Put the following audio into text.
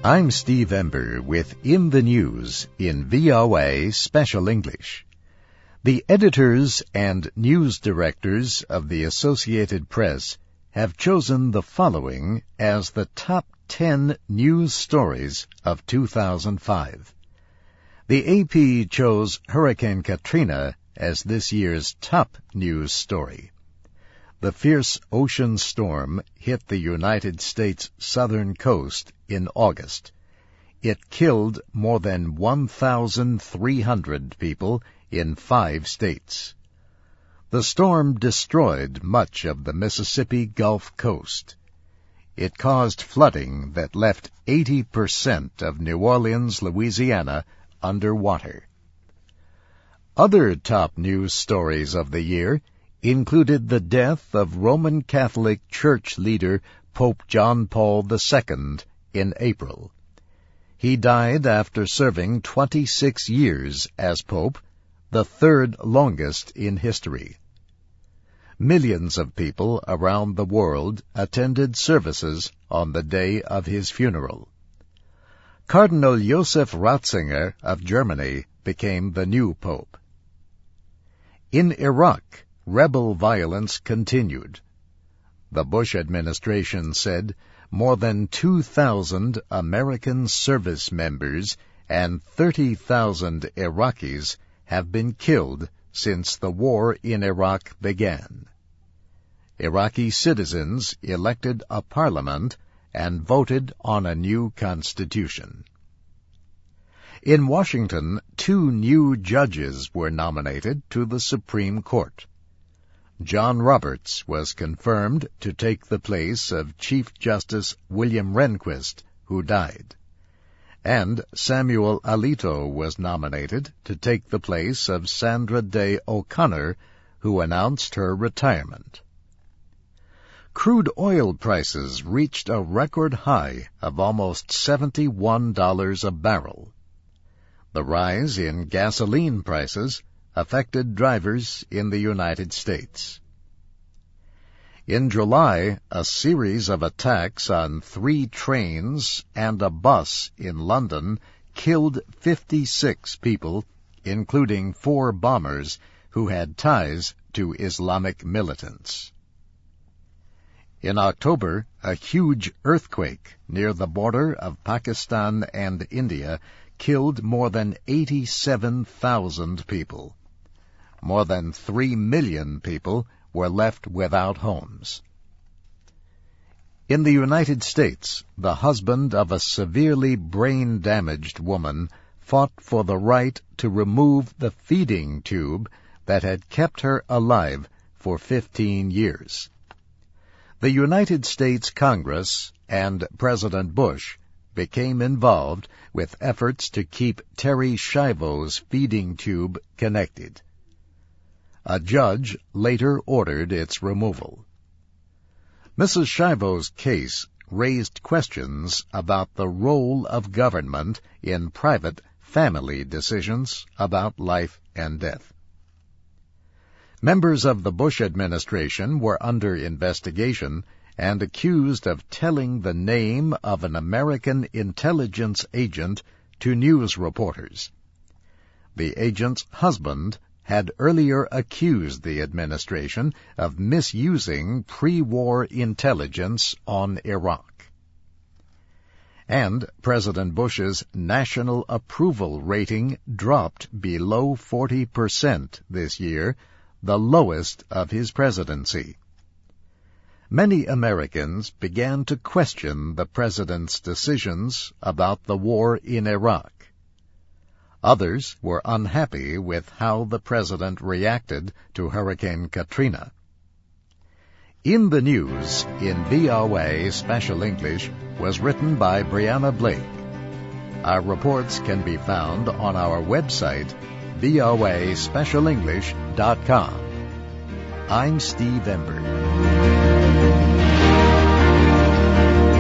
I'm Steve Ember with In the News in VOA Special English. The editors and news directors of the Associated Press have chosen the following as the top 10 news stories of 2005. The AP chose Hurricane Katrina as this year's top news story. The fierce ocean storm hit the United States southern coast in August. It killed more than 1,300 people in 5 states. The storm destroyed much of the Mississippi Gulf Coast. It caused flooding that left 80% of New Orleans, Louisiana, underwater. Other top news stories of the year included the death of Roman Catholic Church leader Pope John Paul II in April. He died after serving 26 years as Pope, the third longest in history. Millions of people around the world attended services on the day of his funeral. Cardinal Josef Ratzinger of Germany became the new Pope. In Iraq, rebel violence continued. The Bush administration said more than 2,000 American service members and 30,000 Iraqis have been killed since the war in Iraq began. Iraqi citizens elected a parliament and voted on a new constitution. In Washington, 2 new judges were nominated to the Supreme Court. John Roberts was confirmed to take the place of Chief Justice William Rehnquist, who died. And Samuel Alito was nominated to take the place of Sandra Day O'Connor, who announced her retirement. Crude oil prices reached a record high of almost $71 a barrel. The rise in gasoline prices affected drivers in the United States. In July, a series of attacks on 3 trains and a bus in London killed 56 people, including 4 bombers who had ties to Islamic militants. In October, a huge earthquake near the border of Pakistan and India killed more than 87,000 people. More than 3 million people were left without homes. In the United States, the husband of a severely brain-damaged woman fought for the right to remove the feeding tube that had kept her alive for 15 years. The United States Congress and President Bush became involved with efforts to keep Terri Schiavo's feeding tube connected. A judge later ordered its removal. Mrs. Schiavo's case raised questions about the role of government in private family decisions about life and death. Members of the Bush administration were under investigation and accused of telling the name of an American intelligence agent to news reporters. The agent's husband had earlier accused the administration of misusing pre-war intelligence on Iraq. And President Bush's national approval rating dropped below 40% this year, the lowest of his presidency. Many Americans began to question the president's decisions about the war in Iraq. Others were unhappy with how the president reacted to Hurricane Katrina. In the News in VOA Special English was written by Brianna Blake. Our reports can be found on our website, voaspecialenglish.com. I'm Steve Ember.